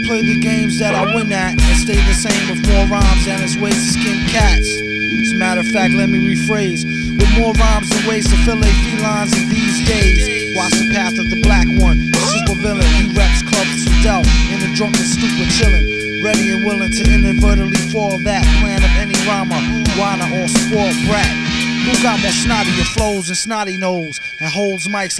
play the games that I win at and stay the same with more rhymes and its ways to skin cats. As a matter of fact, let me rephrase. With more rhymes and ways to fillet felines in these days. Watch the path of the black one, the super villain. He reps clubs to Del in the drunken stupid chillin'. Ready and willing to inadvertently fall that plan of any rhymer, whiner or spoiled brat. Who got more snottier flows and snotty nose and holds mics